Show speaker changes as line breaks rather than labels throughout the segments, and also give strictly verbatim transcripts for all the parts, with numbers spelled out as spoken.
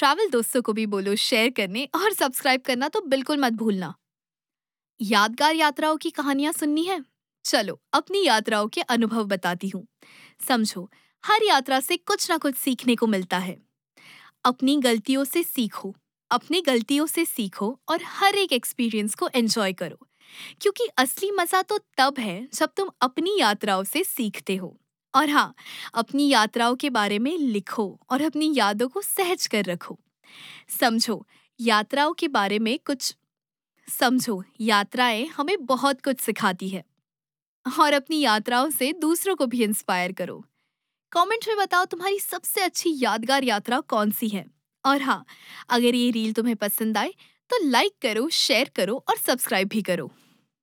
Travel दोस्तों को भी बोलो शेयर करने और सब्सक्राइब करना तो बिल्कुल मत भूलना। यादगार यात्राओं की कहानियां सुननी है? चलो अपनी यात्राओं के अनुभव बताती हूँ। समझो, हर यात्रा से कुछ ना कुछ सीखने को मिलता है। अपनी गलतियों से सीखो, अपनी गलतियों से सीखो और हर एक एक्सपीरियंस को एंजॉय करो, क्योंकि असली मजा तो तब है जब तुम अपनी यात्राओं से सीखते हो। और हाँ, अपनी यात्राओं के बारे में लिखो और अपनी यादों को सहज कर रखो। समझो, यात्राओं के बारे में कुछ समझो यात्राएं हमें बहुत कुछ सिखाती है और अपनी यात्राओं से दूसरों को भी इंस्पायर करो। कमेंट में बताओ तुम्हारी सबसे अच्छी यादगार यात्रा कौन सी है। और हाँ, अगर ये रील तुम्हें पसंद आए तो लाइक करो, शेयर करो और सब्सक्राइब भी करो।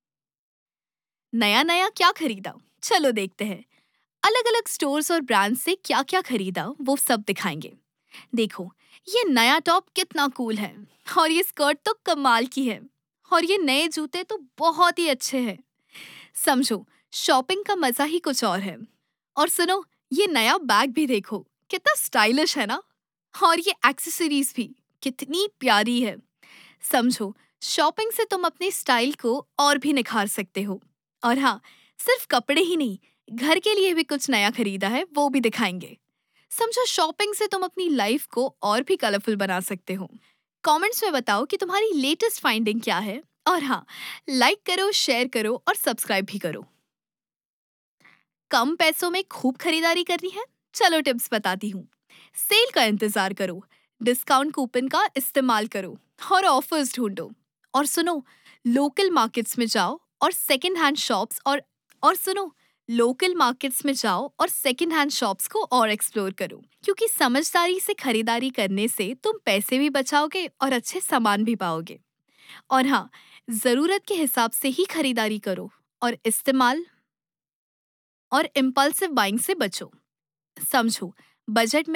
नया नया क्या खरीदा, चलो देखते हैं। अलग अलग स्टोर्स और ब्रांड से क्या क्या खरीदा वो सब दिखाएंगे। देखो, ये नया टॉप कितना कूल है, और ये स्कर्ट तो कमाल की है, और ये नए जूते तो बहुत ही अच्छे हैं। समझो, शॉपिंग का मजा ही कुछ और है। और सुनो, ये नया बैग भी देखो, कितना स्टाइलिश है ना। और ये एक्सेसरीज भी कितनी प्यारी है। समझो, शॉपिंग से तुम अपने स्टाइल को और भी निखार सकते हो। और हाँ, सिर्फ कपड़े ही नहीं, घर के लिए भी कुछ नया खरीदा है वो भी दिखाएंगे। समझो, शॉपिंग से तुम अपनी लाइफ को और भी कलरफुल बना सकते हो। कमेंट्स में बताओ कि तुम्हारी लेटेस्ट फाइंडिंग क्या है। और हाँ, लाइक करो, शेयर करो और सब्सक्राइब भी करो। कम पैसों में खूब खरीदारी करनी है? चलो टिप्स बताती हूँ। सेल का इंतजार करो, डिस्काउंट कूपन का इस्तेमाल करो और ऑफर्स ढूंढो। और सुनो, लोकल मार्केट्स में जाओ और सेकंड हैंड शॉप्स और और सुनो लोकल मार्केट्स में जाओ और सेकंड हैंड शॉप्स को और एक्सप्लोर करो, क्योंकि समझदारी से खरीदारी करने से तुम पैसे भी बचाओगे और अच्छे सामान भी पाओगे। और हाँ, जरूरत के हिसाब से ही खरीदारी करो और इस्तेमाल और इम्पल्सिव बाइंग से बचो। समझो, बजट में